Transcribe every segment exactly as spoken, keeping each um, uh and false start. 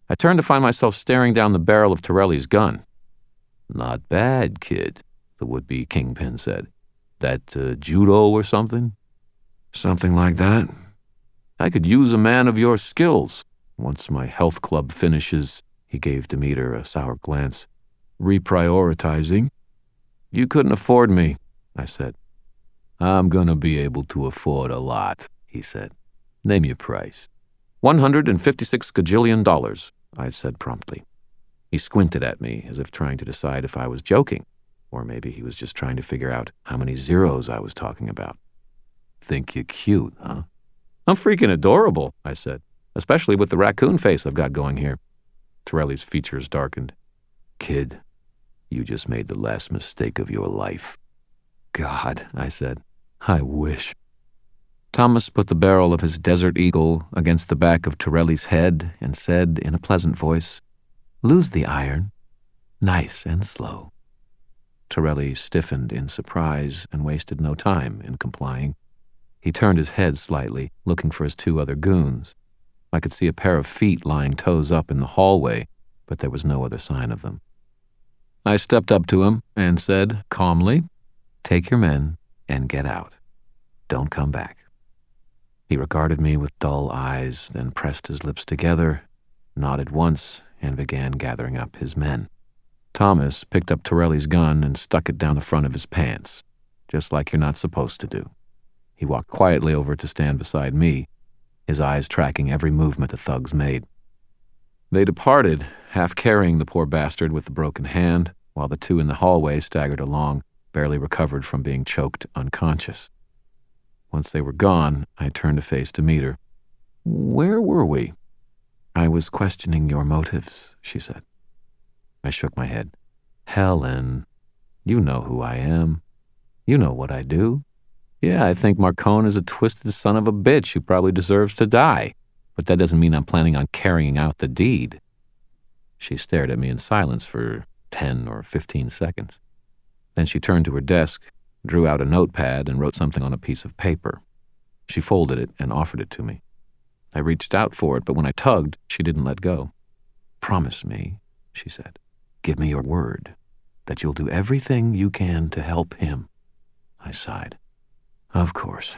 I turned to find myself staring down the barrel of Torelli's gun. "Not bad, kid," the would-be kingpin said. "That uh, judo or something?" "Something like that. I could use a man of your skills. Once my health club finishes," he gave Demeter a sour glance, "reprioritizing." "You couldn't afford me," I said. "I'm gonna be able to afford a lot," he said. "Name your price." One hundred and fifty-six gajillion dollars, I said promptly. He squinted at me as if trying to decide if I was joking, or maybe he was just trying to figure out how many zeros I was talking about. "Think you're cute, huh?" "I'm freaking adorable," I said, "especially with the raccoon face I've got going here." Torelli's features darkened. "Kid, you just made the last mistake of your life." "God," I said, "I wish." Thomas put the barrel of his Desert Eagle against the back of Torelli's head and said in a pleasant voice, "Lose the iron. Nice and slow." Torelli stiffened in surprise and wasted no time in complying. He turned his head slightly, looking for his two other goons. I could see a pair of feet lying toes up in the hallway, but there was no other sign of them. I stepped up to him and said calmly, "Take your men and get out. Don't come back." He regarded me with dull eyes, then pressed his lips together, nodded once, and began gathering up his men. Thomas picked up Torelli's gun and stuck it down the front of his pants, just like you're not supposed to do. He walked quietly over to stand beside me, his eyes tracking every movement the thugs made. They departed, half carrying the poor bastard with the broken hand, while the two in the hallway staggered along, barely recovered from being choked unconscious. Once they were gone, I turned to face Demeter. "Where were we?" "I was questioning your motives," she said. I shook my head. "Helen, you know who I am. You know what I do. Yeah, I think Marcone is a twisted son of a bitch who probably deserves to die, but that doesn't mean I'm planning on carrying out the deed." She stared at me in silence for ten or fifteen seconds. Then she turned to her desk, drew out a notepad, and wrote something on a piece of paper. She folded it and offered it to me. I reached out for it, but when I tugged, she didn't let go. "Promise me," she said. "Give me your word that you'll do everything you can to help him." I sighed. Of course.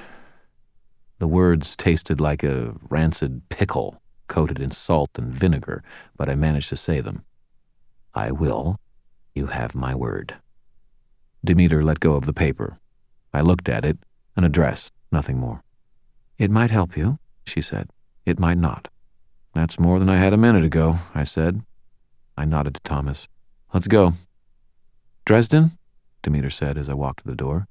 The words tasted like a rancid pickle coated in salt and vinegar, but I managed to say them. "I will. You have my word." Demeter let go of the paper. I looked at it, an address, nothing more. "It might help you," she said. "It might not." "That's more than I had a minute ago," I said. I nodded to Thomas. "Let's go." "Dresden?" Demeter said as I walked to the door.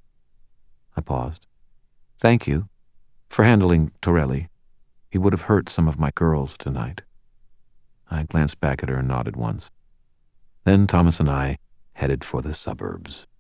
I paused. "Thank you for handling Torelli. He would have hurt some of my girls tonight." I glanced back at her and nodded once. Then Thomas and I headed for the suburbs.